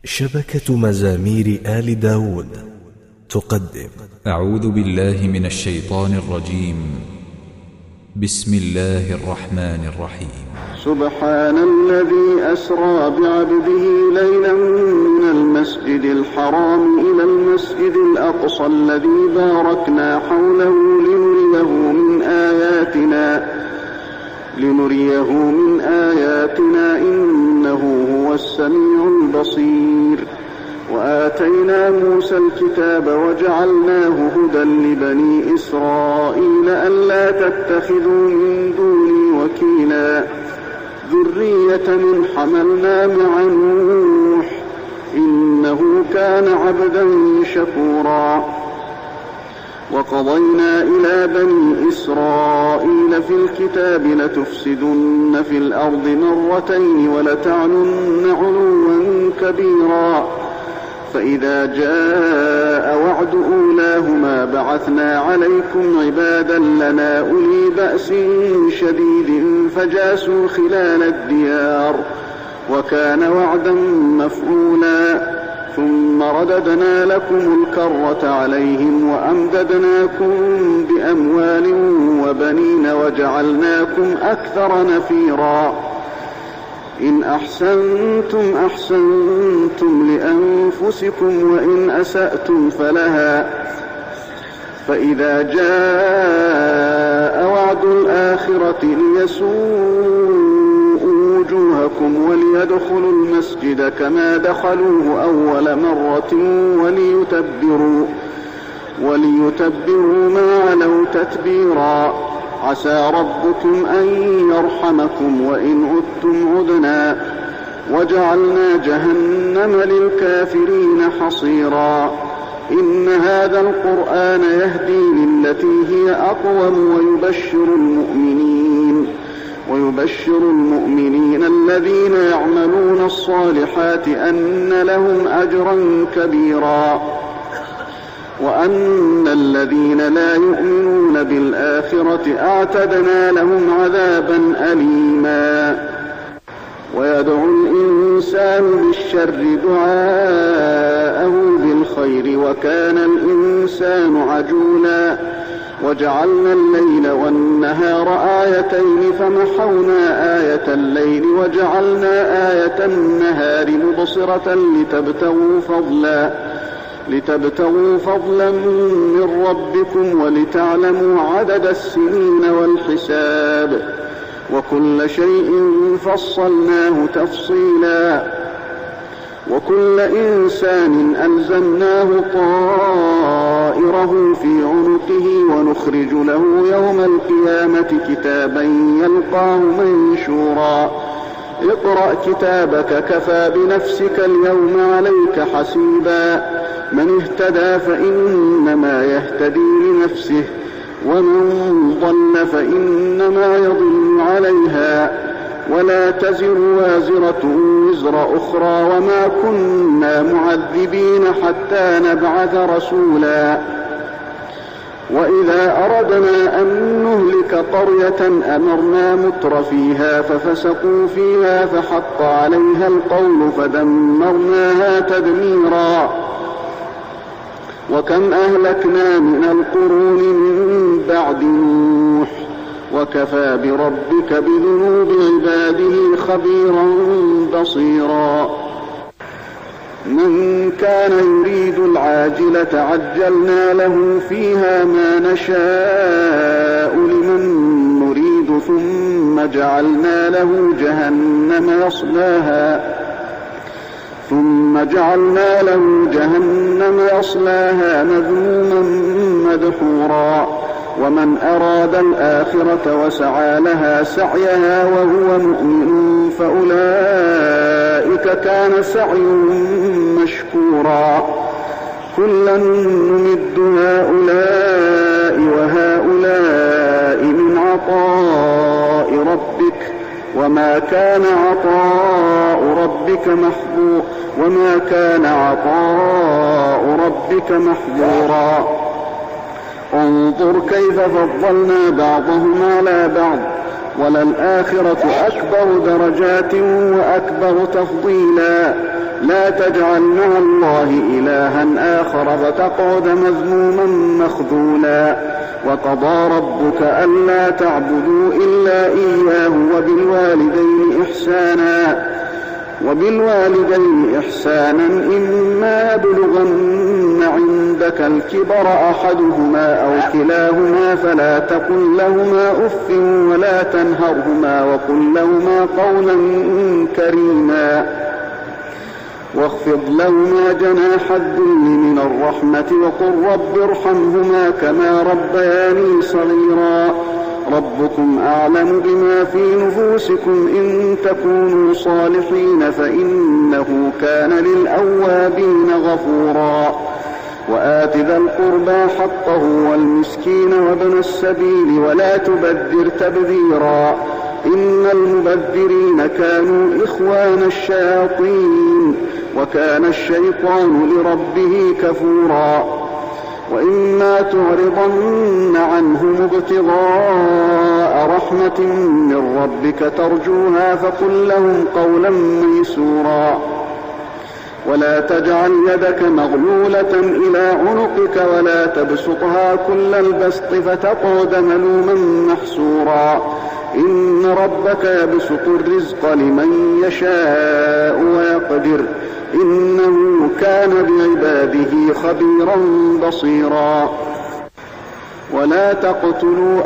شبكة مزامير آل داود تقدم. أعوذ بالله من الشيطان الرجيم. بسم الله الرحمن الرحيم. سبحان الذي أسرى بعبده ليلا من المسجد الحرام إلى المسجد الأقصى الذي باركنا حوله لنريه من آياتنا إنه هو السميع البصير. وآتينا موسى الكتاب وجعلناه هدى لبني إسرائيل ألا تتخذوا من دوني وكيلا ذرية من حملنا مع نوح إنه كان عبدا شكورا. وقضينا إلى بني إسرائيل في الكتاب لتفسدن في الأرض مرتين ولتعلن علوا كبيرا فإذا جاء وعد أولاهما بعثنا عليكم عبادا لنا أولي بأس شديد فجاسوا خلال الديار وكان وعدا مفعولا. ثم رددنا لكم الكرة عليهم وأمددناكم بأموال وبنين وجعلناكم أكثر نفيرا. إن أحسنتم أحسنتم لأنفسكم وإن أسأتم فلها فإذا جاء وعد الآخرة ليسوءوا وجوهكم وليدخلوا المسجد كما دخلوه أول مرة وليتبروا ما علوا تتبيرا. عسى ربكم أن يرحمكم وإن عدتم عدنا وجعلنا جهنم للكافرين حصيرا. إن هذا القرآن يهدي للتي هي أقوم ويبشر المؤمنين الذين يعملون الصالحات أن لهم أجرا كبيرا وأن الذين لا يؤمنون بالآخرة أعتدنا لهم عذابا أليما. ويدعو الإنسان بالشر دعاءه بالخير وكان الإنسان عجولا. وجعلنا الليل والنهار آيتين فمحونا آية الليل وجعلنا آية النهار مبصرة لتبتغوا فضلا من ربكم ولتعلموا عدد السنين والحساب وكل شيء فصلناه تفصيلا. وكل إنسان ألزمناه طائره في عنقه ونخرج له يوم القيامة كتابا يلقاه منشورا. اقرأ كتابك كفى بنفسك اليوم عليك حسيبا. من اهتدى فإنما يهتدي لنفسه ومن ضل فإنما يضل عليها ولا تزر وازرة وزر أخرى وما كنا معذبين حتى نبعث رسولا. وإذا أردنا أن نهلك قرية أمرنا متر فيها ففسقوا فيها فحق عليها القول فدمرناها تدميرا. وكم أهلكنا من القرون من بعد نوح وكفى بربك بذنوب عباده خبيرا بصيرا. من كان يريد العاجلة عجلنا له فيها ما نشاء لمن نريد ثم جعلنا له جهنم يصلاها مذموما مدحورا. ومن أراد الآخرة وسعى لها سعيها وهو مؤمن فأولئك كان سعيهم مشكورا. كلا نمد هؤلاء وهؤلاء من عطاء ربك وما كان عطاء ربك محظورا. انظر كيف فضلنا بعضهم على بعض وللآخرة أكبر درجات وأكبر تفضيلا لا تجعل مع الله إلها آخر فتقعد مذموما مخذولا وقضى ربك ألا تعبدوا إلا إياه وبالوالدين إحسانا إما يبلغن عندك الكبر أحدهما أو كلاهما فلا تقل لهما أف ولا تنهرهما وقل لهما قولا كريما واخفض لهما جناح الذل من الرحمة وقل رب ارحمهما كما ربياني صغيرا ربكم أعلم بما في نفوسكم إن تكونوا صالحين فإنه كان للأوابين غفورا وآت ذا القربى حقه والمسكين وابن السبيل ولا تبذر تبذيرا إن المبذرين كانوا إخوان الشياطين وكان الشيطان لربه كفورا وإما تعرضن عنهم ابتغاء رحمة من ربك ترجوها فقل لهم قولا ميسورا ولا تجعل يدك مغلولة إلى عنقك ولا تبسطها كل البسط فتقعد ملوما محسورا إن ربك يبسط الرزق لمن يشاء ويقدر إنه كان بعباده خبيرا بصيرا ولا تقتلوا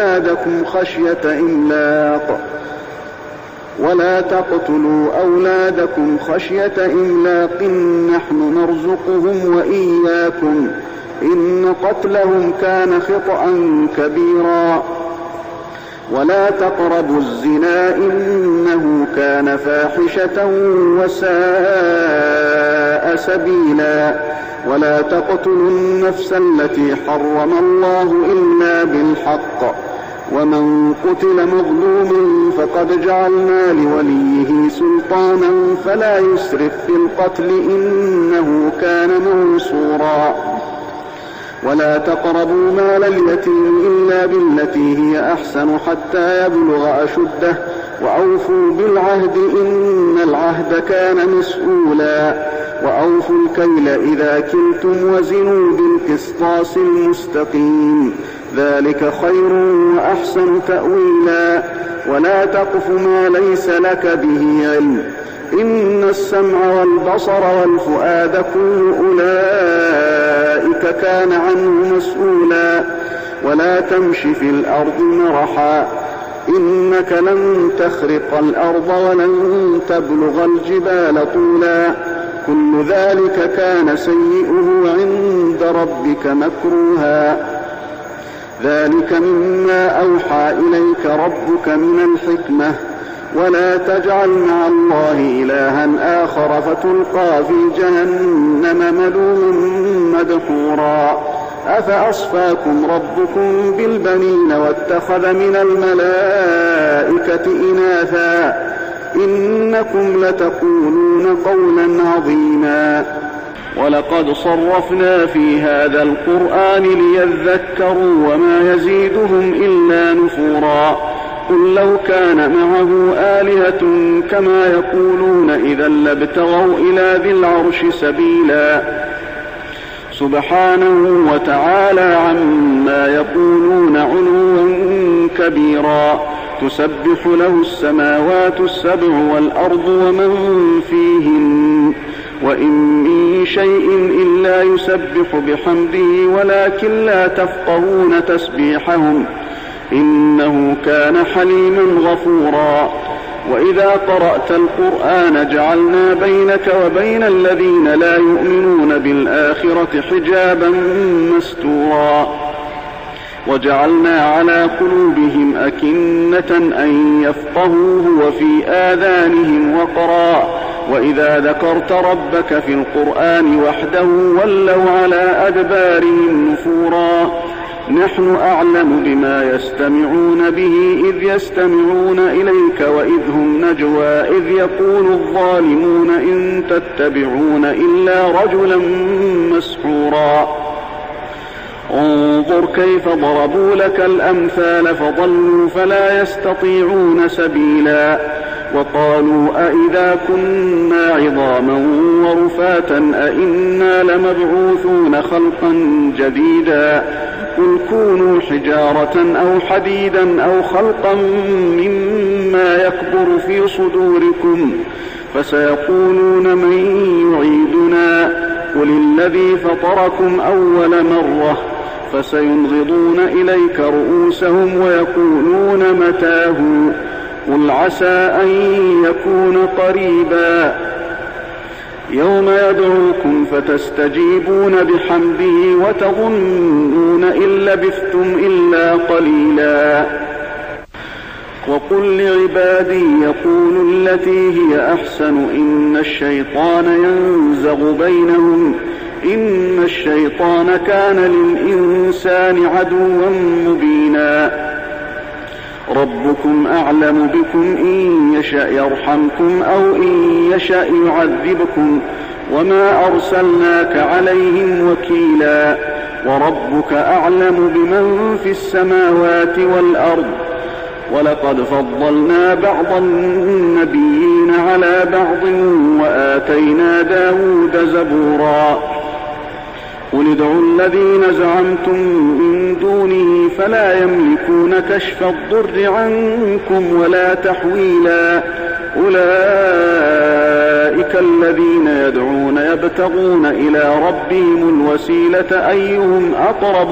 أولادكم خشية إملاق نحن نرزقهم وإياكم إن قتلهم كان خطأ كبيرا ولا تقربوا الزنا إنه كان فاحشة وساء سبيلا ولا تقتلوا النفس التي حرم الله إلا بالحق ومن قتل مظلوما فقد جعلنا لوليه سلطانا فلا يسرف في القتل إنه كان منصورا ولا تقربوا مال اليتيم إلا بالتي هي أحسن حتى يبلغ أشده وأوفوا بالعهد إن العهد كان مسؤولا وأوفوا الكيل إذا كلتم وزنوا بالقسطاس المستقيم ذلك خير وأحسن تأويلا ولا تقف ما ليس لك به علم إن السمع والبصر والفؤاد كل أولئك كان عنه مسؤولا ولا تمش في الأرض مرحا إنك لن تخرق الأرض ولن تبلغ الجبال طولا كل ذلك كان سيئه عند ربك مكروها ذلك مما أوحى إليك ربك من الحكمة ولا تجعل مع الله إلها آخر فتلقى في جهنم ملوما مدحورا أفأصفاكم ربكم بالبنين واتخذ من الملائكة إناثا إنكم لتقولون قولا عظيما ولقد صرفنا في هذا القرآن ليذكروا وما يزيدهم إلا نفورا قل لو كان معه آلهة كما يقولون إذا لابتغوا إلى ذي العرش سبيلا سبحانه وتعالى عما يقولون علوا كبيرا تسبح له السماوات السبع والأرض ومن فيهن وإن من شيء إلا يسبح بحمده ولكن لا تفقهون تسبيحهم إنه كان حليما غفورا وإذا قرأت القرآن جعلنا بينك وبين الذين لا يؤمنون بالآخرة حجابا مستورا وجعلنا على قلوبهم أكنة أن يفقهوه وفي آذانهم وقرا وإذا ذكرت ربك في القرآن وحده ولوا على أدبارهم نفورا نحن أعلم بما يستمعون به إذ يستمعون إليك وإذ هم نجوى إذ يقول الظالمون إن تتبعون إلا رجلا مسحورا انظر كيف ضربوا لك الأمثال فضلوا فلا يستطيعون سبيلا وقالوا أئذا كنا عظاما ورفاتا أئنا لمبعوثون خلقا جديدا قل كونوا حجارة أو حديدا أو خلقا مما يكبر في صدوركم فسيقولون من يعيدنا قل الذي فطركم أول مرة فسينغضون إليك رؤوسهم ويقولون متاه قل عسى أن يكون قريبا يوم يدعوكم فتستجيبون بحمده وتظنون إن لبثتم إلا قليلا وقل لعبادي يقولوا التي هي أحسن إن الشيطان ينزغ بينهم إن الشيطان كان للإنسان عدوا مبينا ربكم أعلم بكم إن يشأ يرحمكم أو إن يشأ يعذبكم وما أرسلناك عليهم وكيلا وربك أعلم بمن في السماوات والأرض ولقد فضلنا بعض النبيين على بعض وآتينا داود زبورا قل ادعوا الذين زعمتم من دونه فلا يملكون كشف الضر عنكم ولا تحويلا أولئك الذين يدعون يبتغون إلى ربهم الوسيلة أيهم أقرب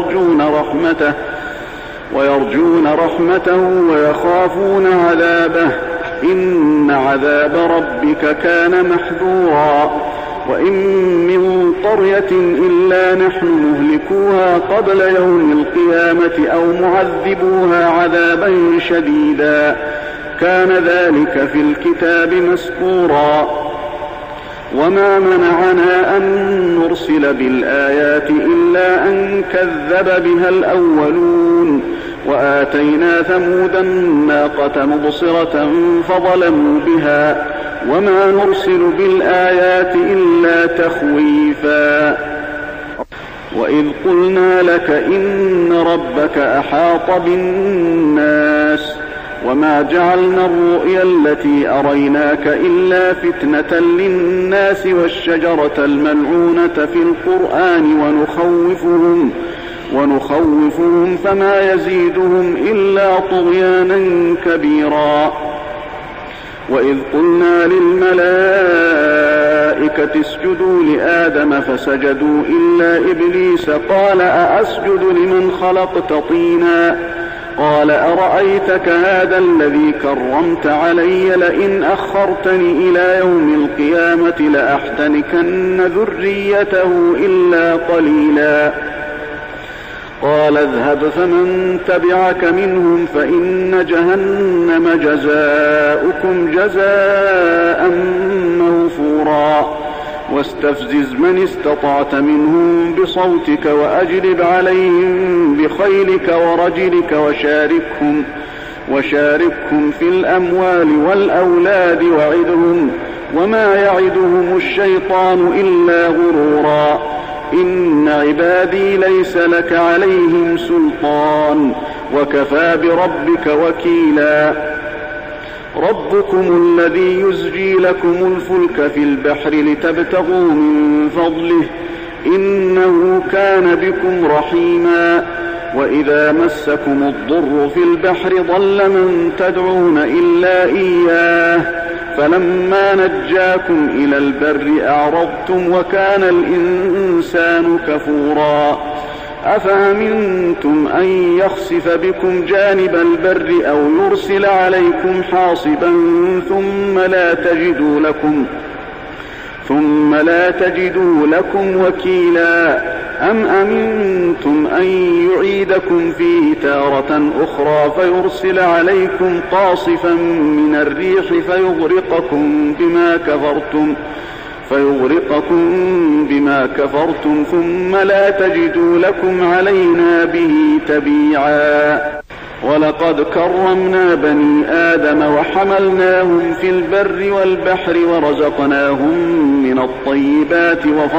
ويرجون رحمته ويخافون عذابه إن عذاب ربك كان محذورا وإن من قرية إلا نحن مهلكوها قبل يوم القيامة أو معذبوها عذابا شديدا كان ذلك في الكتاب مسطورا وما منعنا أن نرسل بالآيات إلا أن كذب بها الأولون وآتينا ثمود الناقة مبصرة فظلموا بها وما نرسل بالآيات إلا تخويفا وإذ قلنا لك إن ربك أحاط بالناس وما جعلنا الرؤيا التي أريناك إلا فتنة للناس والشجرة الملعونة في القرآن ونخوفهم فما يزيدهم إلا طغيانا كبيرا وإذ قلنا للملائكة اسجدوا لآدم فسجدوا إلا إبليس قال أأسجد لمن خلقت طينا قال أرأيتك هذا الذي كرمت علي لئن أخرتني إلى يوم القيامة لأحتنكن ذريته إلا قليلا قال اذهب فمن تبعك منهم فإن جهنم جزاؤكم جزاء موفورا واستفزز من استطعت منهم بصوتك وأجلب عليهم بخيلك ورجلك وشاركهم في الأموال والأولاد وعدهم وما يعدهم الشيطان إلا غرورا إن عبادي ليس لك عليهم سلطان وكفى بربك وكيلا ربكم الذي يزجي لكم الفلك في البحر لتبتغوا من فضله إنه كان بكم رحيما وإذا مسكم الضر في البحر ضل من تدعون إلا إياه فلما نجاكم إلى البر أعرضتم وكان الإنسان كفورا أفأمنتم أن يخسف بكم جانب البر أو يرسل عليكم حاصبا ثم لا تجدوا لكم وكيلا أم أمنتم أن يعيدكم فيه تارة أخرى فيرسل عليكم قاصفا من الريح فيغرقكم بما كفرتم ثم لا تجدوا لكم علينا به تبيعا ولقد كرمنا بني آدم وحملناهم في البر والبحر ورزقناهم من الطيبات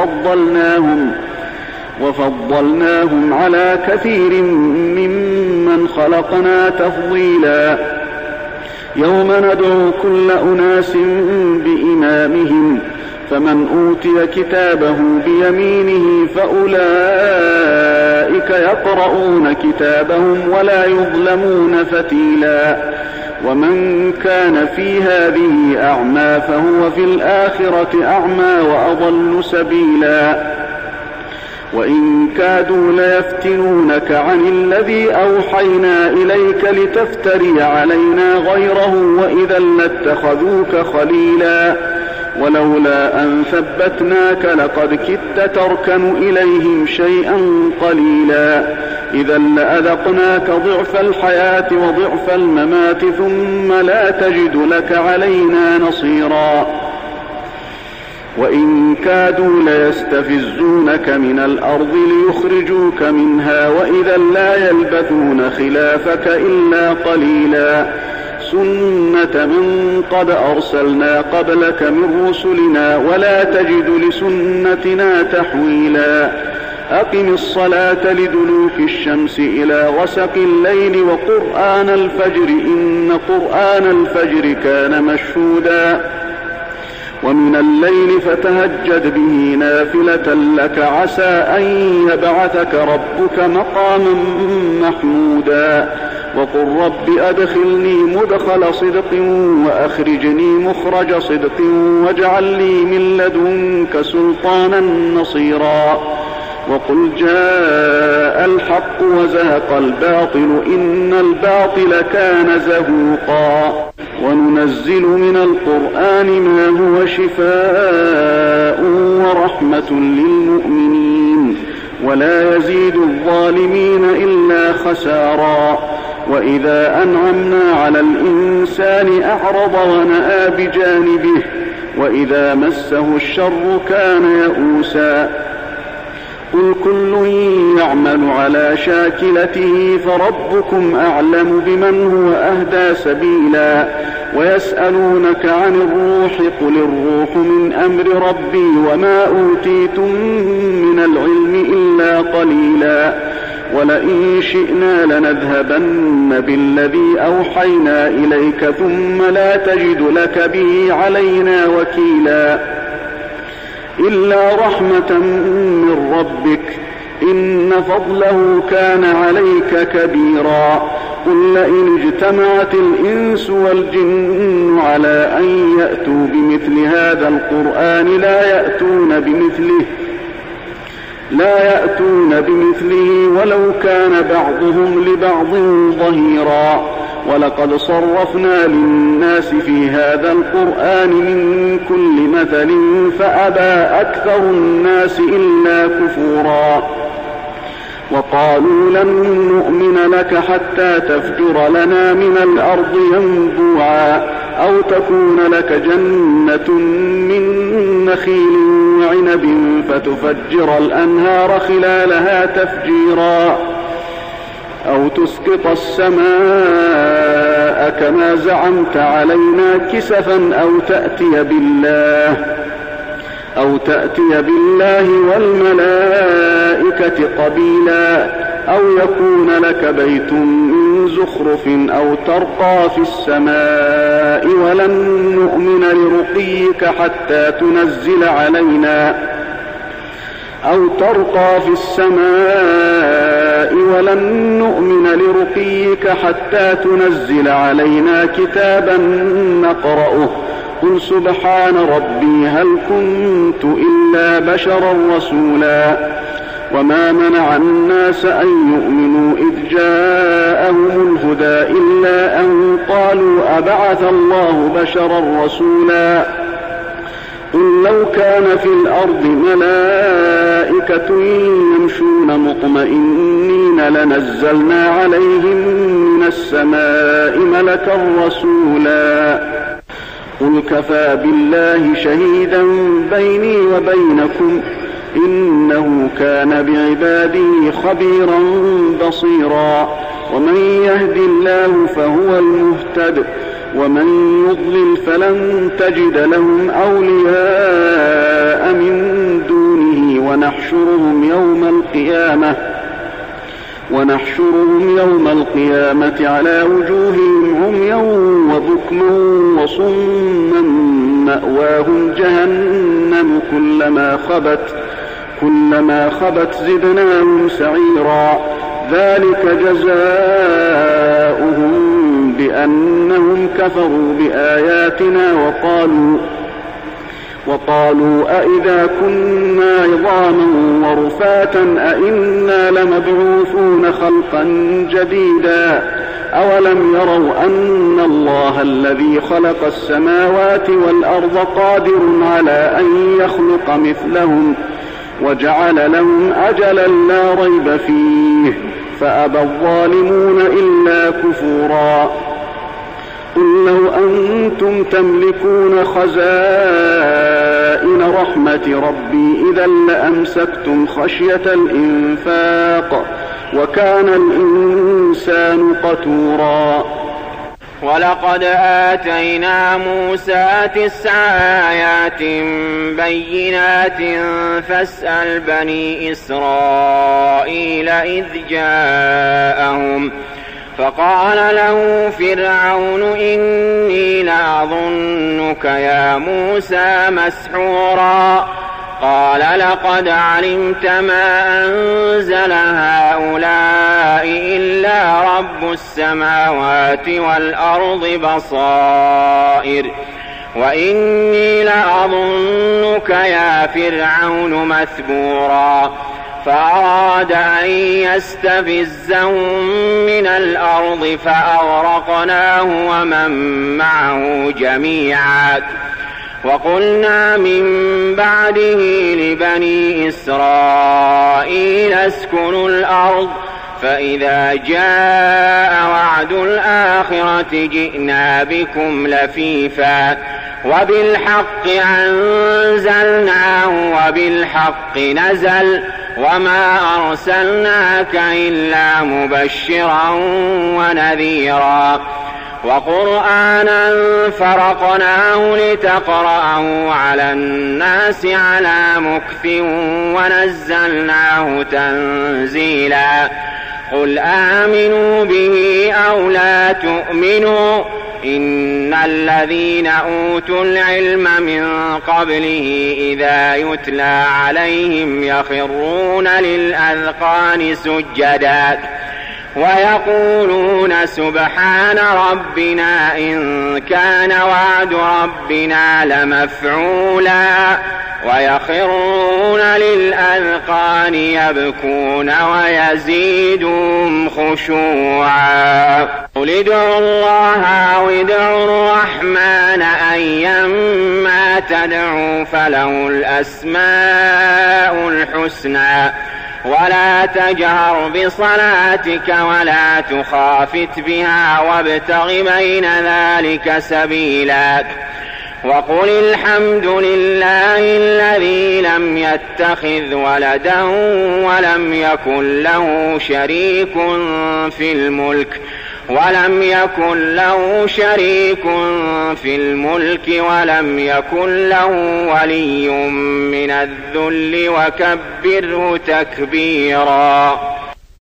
وفضلناهم على كثير ممن خلقنا تفضيلا يوم ندعو كل أناس بإمامهم فمن أوتي كتابه بيمينه فأولئك يقرؤون كتابهم ولا يظلمون فتيلا ومن كان في هذه أعمى فهو في الآخرة أعمى وأضل سبيلا وإن كادوا ليفتنونك عن الذي أوحينا إليك لتفتري علينا غيره وإذا لاتخذوك خليلا ولولا أن ثبتناك لقد كدت تركن إليهم شيئا قليلا إذا لأذقناك ضعف الحياة وضعف الممات ثم لا تجد لك علينا نصيرا وإن كادوا ليستفزونك من الأرض ليخرجوك منها وإذا لا يلبثون خلافك إلا قليلا سنة من قد أرسلنا قبلك من رسلنا ولا تجد لسنتنا تحويلا أقم الصلاة لدلوك الشمس إلى غسق الليل وقرآن الفجر إن قرآن الفجر كان مشهودا ومن الليل فتهجد به نافلة لك عسى أن يبعثك ربك مقاما محمودا وقل رب أدخلني مدخل صدق وأخرجني مخرج صدق واجعل لي من لدنك سلطانا نصيرا وقل جاء الحق وزهق الباطل إن الباطل كان زهوقا وننزل من القرآن ما هو شفاء ورحمة للمؤمنين ولا يزيد الظالمين إلا خسارا وإذا أنعمنا على الإنسان أعرض ونأى بجانبه وإذا مسه الشر كان يئوسا قل كل يعمل على شاكلته فربكم أعلم بمن هو أهدى سبيلا ويسألونك عن الروح قل الروح من أمر ربي وما أوتيتم من العلم إلا قليلا ولئن شئنا لنذهبن بالذي أوحينا إليك ثم لا تجد لك به علينا وكيلا إلا رحمة من ربك إن فضله كان عليك كبيرا قل لئن اجتمعت الإنس والجن على أن يأتوا بمثل هذا القرآن لا يأتون بمثله ولو كان بعضهم لبعض ظهيرا ولقد صرفنا للناس في هذا القرآن من كل مثل فأبى أكثر الناس إلا كفورا وقالوا لن نؤمن لك حتى تفجر لنا من الأرض ينبوعا أو تكون لك جنة من نخيل وعنب فتفجر الأنهار خلالها تفجيرا أو تسقط السماء كما زعمت علينا كسفا أو تأتي بالله والملائكة قبيلا أو يكون لك بيت من زخرف أو ترقى في السماء ولن نؤمن لرقيك حتى تنزل علينا كتابا نقرأه قل سبحان ربي هل كنت إلا بشرا رسولا وما منع الناس أن يؤمنوا إذ جاءهم الهدى إلا أن قالوا أبعث الله بشرا رسولا قل لو كان في الأرض ملائكة يمشون مطمئنين لنزلنا عليهم من السماء ملكا رسولا قل كفى بالله شهيدا بيني وبينكم إنه كان بعباده خبيرا بصيرا ومن يهد الله فهو المهتد ومن يضلل فلن تجد لهم أولياء من دونه ونحشرهم ونحشرهم يوم القيامة على وجوههم عميا وبكما وصما مأواهم جهنم كلما خبت زدناهم سعيرا ذلك جزاؤهم بأنهم كفروا بآياتنا وقالوا أئذا كنا عظاما ورفاتا أئنا لمبعوثون خلقا جديدا أولم يروا أن الله الذي خلق السماوات والأرض قادر على أن يخلق مثلهم وجعل لهم أجلا لا ريب فيه فأبى الظالمون إلا كفورا قل لو أنتم تملكون خزائن رحمة ربي إذا لأمسكتم خشية الإنفاق وكان الإنسان قتورا ولقد آتينا موسى 9 آيات بينات فاسأل بني إسرائيل إذ جاءهم فقال له فرعون إني لأظنك يا موسى مسحورا قال لقد علمت ما أنزل هؤلاء إلا رب السماوات والأرض بصائر وإني لأظنك يا فرعون مثبورا فأراد أن يستفزهم من الأرض فأغرقناه ومن معه جميعا وقلنا من بعده لبني إسرائيل اسكنوا الأرض فإذا جاء وعد الآخرة جئنا بكم لفيفا وبالحق أنزلناه وبالحق نزل وما أرسلناك إلا مبشرا ونذيرا وقرآنا فرقناه لتقرأه على الناس على مكث ونزلناه تنزيلا قل آمنوا به أو لا تؤمنوا إن الذين أوتوا العلم من قبله إذا يتلى عليهم يخرون للأذقان سجدا ويقولون سبحان ربنا إن كان وعد ربنا لمفعولا ويخرون للأذقان يبكون ويزيدهم خشوعا قل ادعوا الله أو ادعوا الرحمن أيما تدعوا فله الأسماء الحسنى ولا تجهر بصلاتك ولا تخافت بها وابتغ بين ذلك سبيلا وقل الحمد لله الذي لم يتخذ ولدا ولم يكن له شريك في الملك ولم يكن له ولي من الذل وكبره تكبيرا.